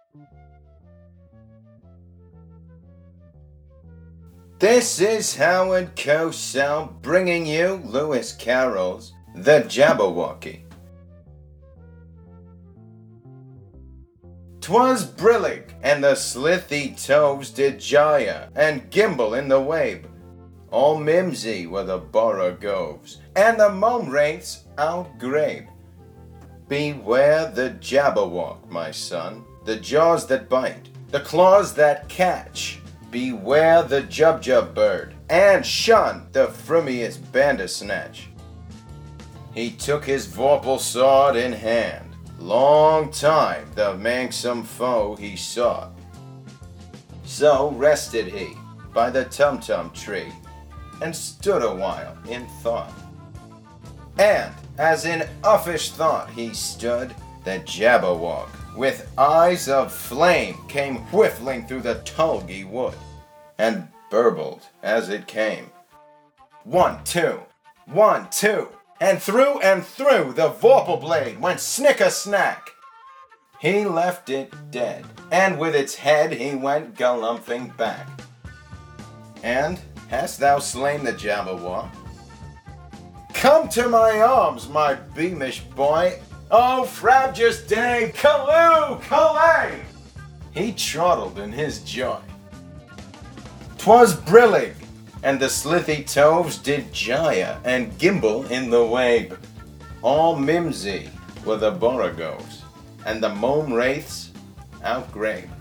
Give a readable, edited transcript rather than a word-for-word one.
This is Howard Cosell bringing you Lewis Carroll's The Jabberwocky. 'Twas brillig, and the slithy toves did gyre and gimble in the wabe. All mimsy were the borogoves, and the mome wraiths outgrabe. Beware the Jabberwock, my son, the jaws that bite, the claws that catch. Beware the Jubjub bird, and shun the frumious Bandersnatch. He took his vorpal sword in hand, long time the manxome foe he sought. So rested he by the Tumtum tree, and stood a while in thought. And as in uffish thought he stood, the Jabberwock, with eyes of flame, came whiffling through the tulgey wood, and burbled as it came. 1, 2, 1, 2, and through the vorpal blade went snicker-snack. He left it dead, and with its head he went galumphing back. And hast thou slain the Jabberwock? Come to my arms, my beamish boy. Oh, frabjous day, callooh, callay! He chortled in his joy. 'Twas brillig, and the slithy toves did gyre and gimble in the wabe. All mimsy were the borogoves, and the mome wraiths outgrabe.